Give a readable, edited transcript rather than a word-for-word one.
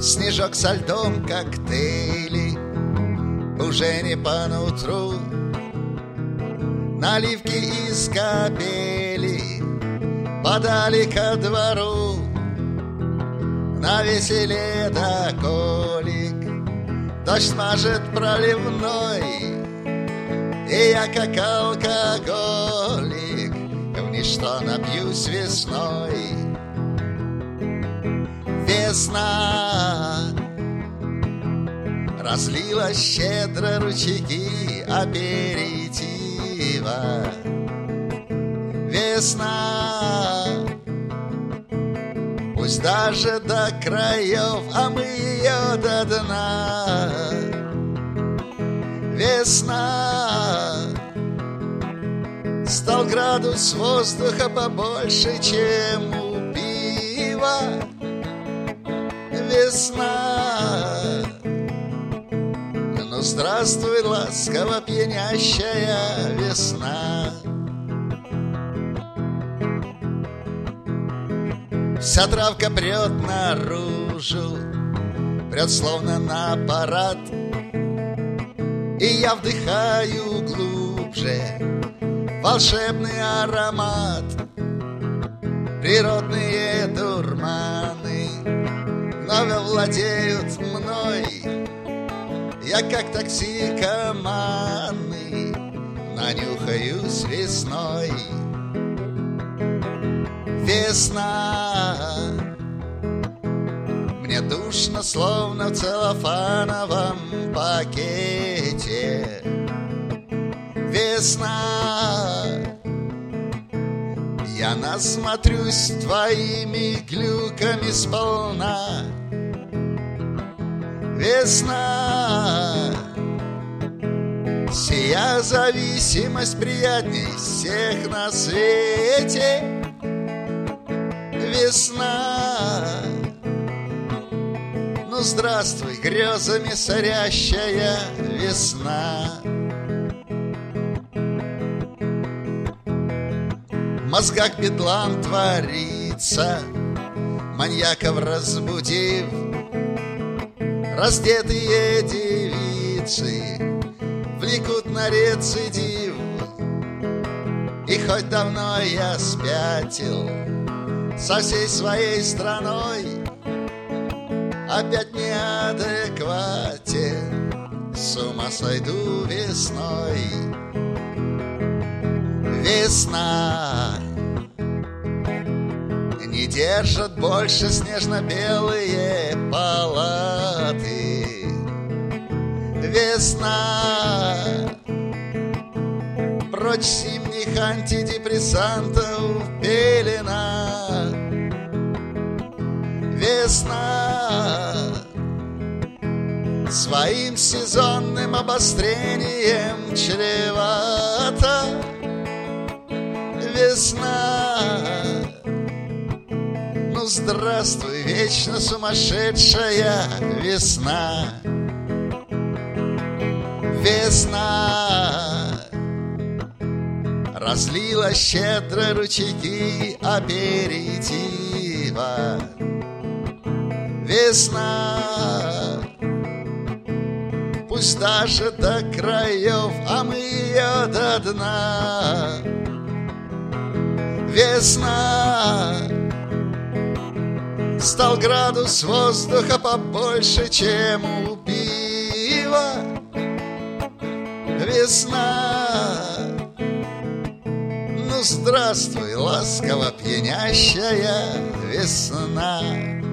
Снежок со льдом, коктейли уже не по нутру. Наливки из капели подали ко двору. На веселе доколик дождь смажет проливной, и я как алкоголик в ничто напьюсь весной. Весна разлила щедро ручейки аперитива. Весна, пусть даже до краев, а мы ее до дна. Весна, стал градус воздуха побольше, чем у пива. Весна, ну здравствуй, ласково пьянящая весна. Вся травка прет наружу, прет словно на парад, и я вдыхаю глубже волшебный аромат. Природные дурманы вновь владеют мной. Я как токсикоманы нанюхаюсь весной. Весна, мне душно, словно в целлофановом пакете. Весна, я насмотрюсь твоими глюками сполна. Весна, сия зависимость приятней всех на свете. Весна, ну здравствуй, грезами сорящая весна. В мозгах бедлам творится, маньяков разбудив. Раздетые девицы влекут на рецидив. И хоть давно я спятил со всей своей страной, опять неадекватен, с ума сойду весной. Весна, не держат больше снежно-белые палаты. Весна, прочь зимних антидепрессантов пелена. Весна, своим сезонным обострением чревата. Весна, ну здравствуй, вечно сумасшедшая весна. Весна разлила щедро ручейки аперитива. Весна, пусть даже до краев, а мы ее до дна. Весна, стал градус воздуха побольше, чем у пива. Весна, ну здравствуй, ласково пьянящая весна.